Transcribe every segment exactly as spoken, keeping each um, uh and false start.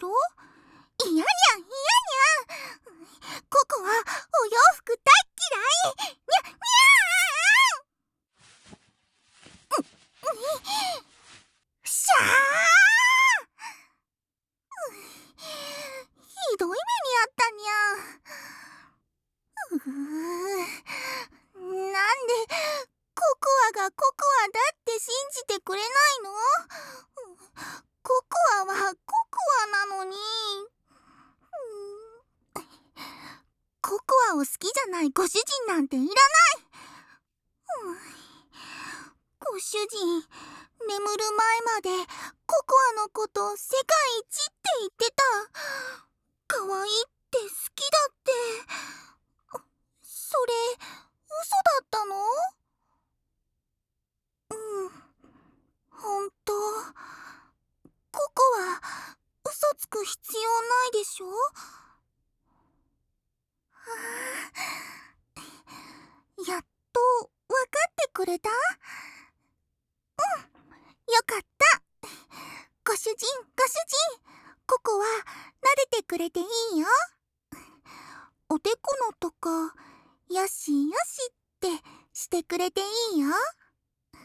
ろ？いやにゃんいやにゃん。ココはお洋服大嫌い。にゃにゃーん。しゃー。ひどい目にあったにゃ。うーなんでココアがココアだって信じてくれないの？ココアはココアなのに。ココアを好きじゃないご主人なんていらない。ご主人、眠る前までココアのこと世界一って言ってた。可愛いって好きだって。それ嘘だったの？うん、ほんと。ココは嘘つく必要ないでしょ？やっとわかってくれた？うん、よかった。ご主人、ご主人、ココは撫でてくれていいよ。おでこのとか、よしよしってしてくれていいよ。ふ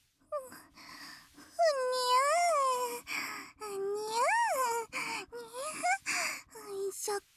にゃー、にゃー、にゃー、いしょこ、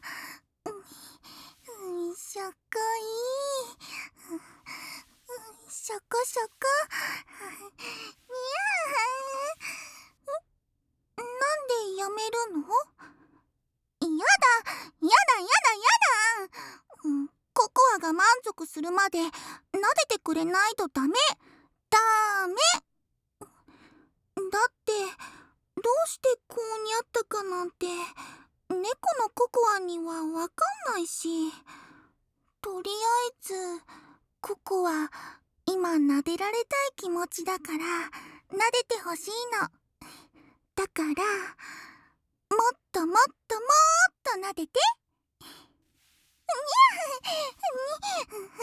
いしょこいい、しょこしょこ、にゃー。なんでやめるの？やだ、やだ、やだ、やだ。うん、ココアが満足するまで撫でてくれないとダメ。ダメ。だってどうしてこうにゃったかなんて猫のココアにはわかんないし。とりあえずココア今撫でられたい気持ちだから撫でてほしいの。だからもっともっともっと撫でて。にゃにに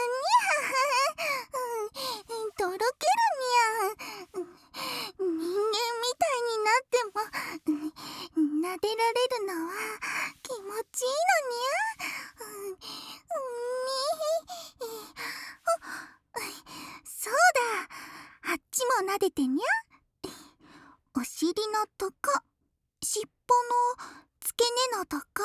ゃとろけるにゃ。人間みたいになっても撫でられるのは気持ちいいのにゃ。そうだ、あっちも撫でてにゃ。お尻のとこ、尻尾の付け根のとこ。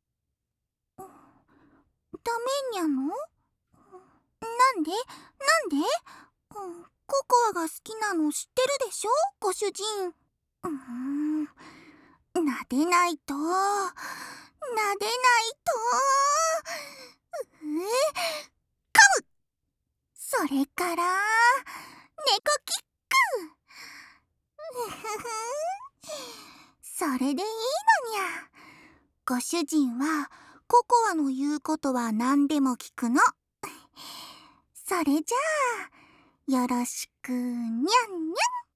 ダメにゃの？なんで？なんで？ココアが好きなの知ってるでしょ、ご主人。うーん、撫でないと、撫でないと。うえ、噛む。それから猫キック。うふふそれでいいのにゃ。ご主人はココアの言うことは何でも聞くの。それじゃあよろしくにゃんにゃん。